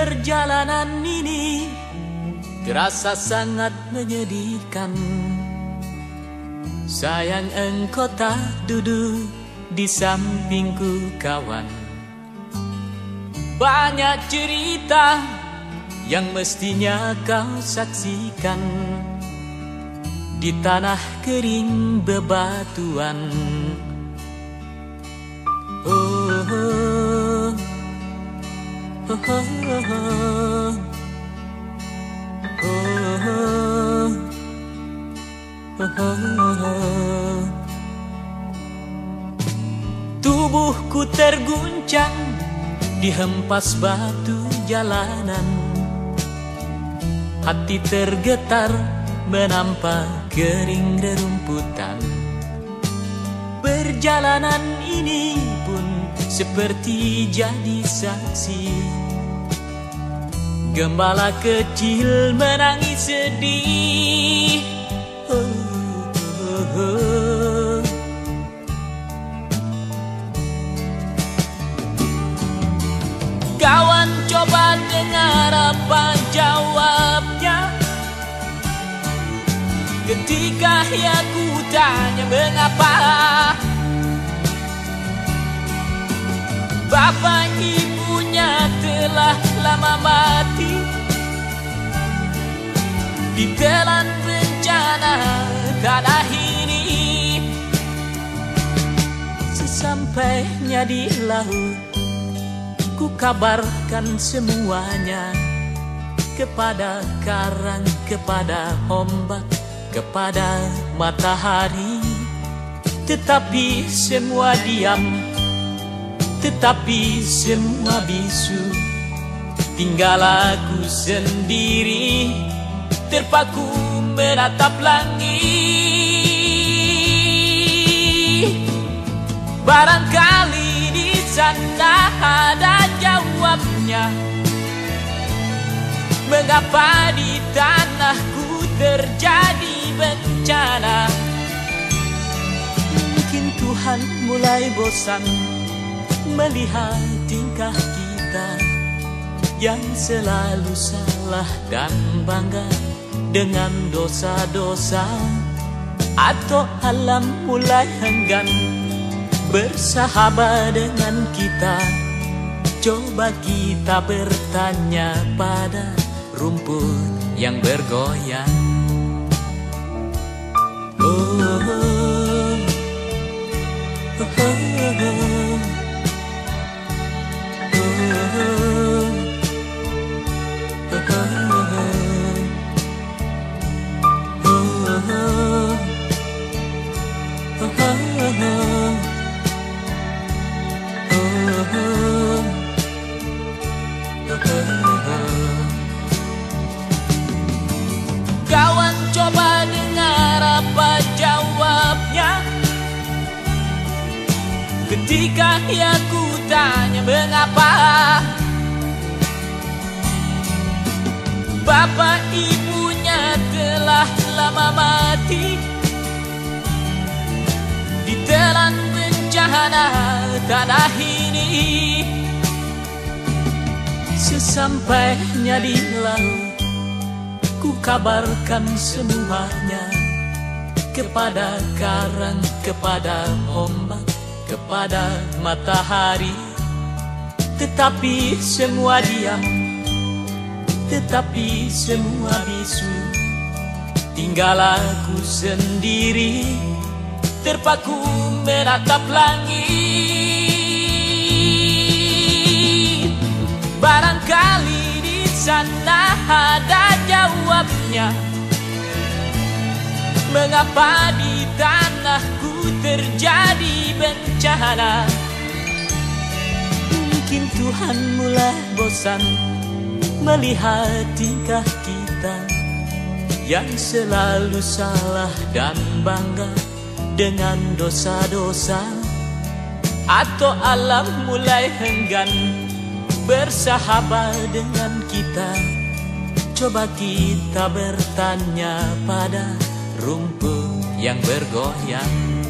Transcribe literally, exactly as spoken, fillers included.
Perjalanan ini terasa sangat menyedihkan. Sayang engkau tak duduk di sampingku kawan. Banyak cerita yang mestinya kau saksikan di tanah kering bebatuan. Oh, oh, oh, oh, oh, oh, oh, oh. Tubuhku terguncang dihempas batu jalanan. Hati tergetar menampak kering rerumputan. Perjalanan ini pun seperti jadi saksi. Gembala kecil menangis sedih. Oh, oh, oh. Kawan, coba dengar apa jawabnya ketika ia ku tanya mengapa bapak ibunya telah lama mati ditelan bencana tanah ini. Sesampainya di laut, ku kabarkan semuanya kepada karang, kepada ombak, kepada matahari. Tetapi semua diam, tetapi semua bisu. Tinggal aku sendiri terpaku menatap langit. Barangkali di sana ada jawabnya, mengapa di tanahku terjadi bencana. Mungkin Tuhan mulai bosan melihat tingkah kita yang selalu salah dan bangga dengan dosa-dosa. Atau alam mulai enggan bersahabat dengan kita. Coba kita bertanya pada rumput yang bergoyang. Oh, oh, oh, oh, oh. Kawan, coba dengar apa jawabnya ketika ia ku tanya mengapa bapak ibunya telah lama mati ditelan bencana tanah ini. Sesampainya di laut, ku kabarkan semuanya kepada karang, kepada ombak, kepada matahari. Tetapi semua diam, tetapi semua bisu. Tinggal aku sendiri terpaku menatap langit. Barangkali di sana ada jawabnya, mengapa di tanahku terjadi bencana. Mungkin Tuhan mulai bosan melihat tingkah kita yang selalu salah dan bangga dengan dosa-dosa. Atau alam mulai enggan bersahabat dengan kita. Coba kita bertanya pada rumput yang bergoyang.